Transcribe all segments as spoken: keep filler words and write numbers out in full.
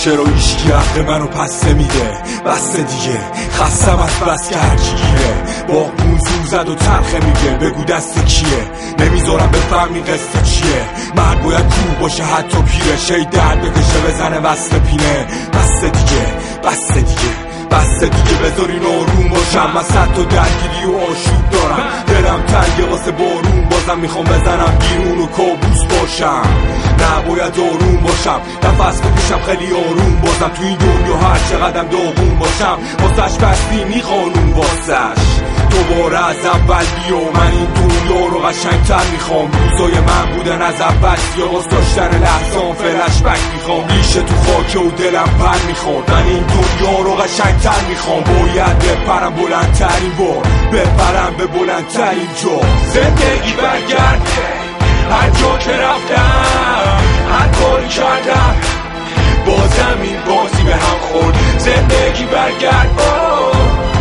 چرا هیچکی حق منو پس نمیده؟ بس دیگه خستم از بس که هرکی گیره باغبون زور زد و تلخه میگه بگو دست کیه؟ نمیذارم بفهمی قصه چیه. مرد باید کوه باشه حتی پیره، شی درد بکشه بزنه وصل پینه. بس دیگه بس دیگه بس دیگه بذارین آروم باشم. من صد تا درگیری و آشوب دارم، دلم تنگه واسه بارون، بازم میخوام بزنم بیرون و کابوس باشم. نباید آروم باشم، نفس بکشم خیلی آروم، بازم تو این دنیا هر چقدرم داغون باشم. واسش بستینی قانون واسش دوباره از اول بیو. من این دنیا رو قشنگتر میخوام، روزای من بودن از اول سیاس داشتن لحظان فلش بک میخوام. ریشه تو خاکه و دلم پر میخواد، من این دنیا رو قشنگتر میخوام. باید بپرم بلندترین بار، بپرم به بلندترین جا. زندگی برگرده هر جا که رفتم، هر کاری کردم بازم این بازی به هم خورد. زندگی برگرد آه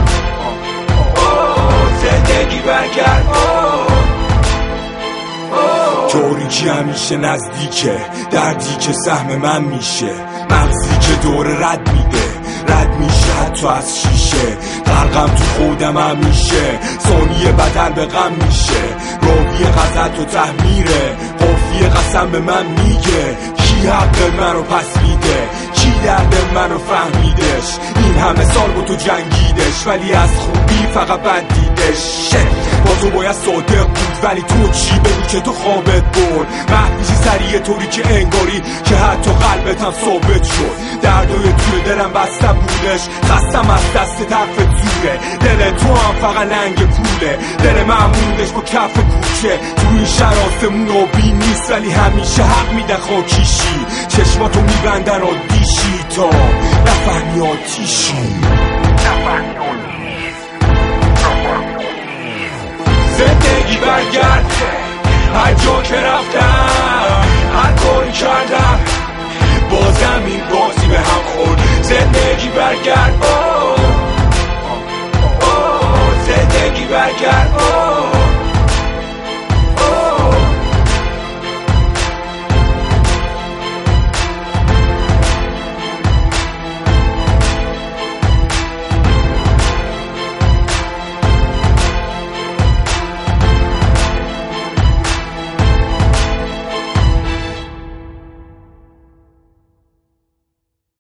زندگی برگرد تاریکی همیشه نزدیکه، دردی که سهم من میشه، مغزی که دور رد میده، رد میشه حتی از شیشه. غرقم تو خودم همیشه، ثانیه بدل به غم میشه. راوی غزل و تحمیره، قافیه قسم به من میگه کی حق منو پس میده، کی درد منو فهمیدش. این همه سال با تو جنگیدش ولی از خوبی فقط بد دیدش. با تو باید صادق بود ولی تو چی بگو که تو خوابت برد. مهدیشی سریع طوری که انگاری که حتی قلبتم ثابت شد. دردای توی دلم بسته بودش، خستم از دست طرف زوره. دل تو هم فقط لنگ پوله، دل معمولش با کف کوچه. تو این شراسمون آبی نیست ولی همیشه حق میدن خاکیشی. چشماتو میبندن آدیشی تا نفهمی آتیشی. زندگی برگرده هر جا که رفتم، هر کاری کردم بازم این بازی به هم خورد. زندگی برگرد آه آه زندگی برگرد آه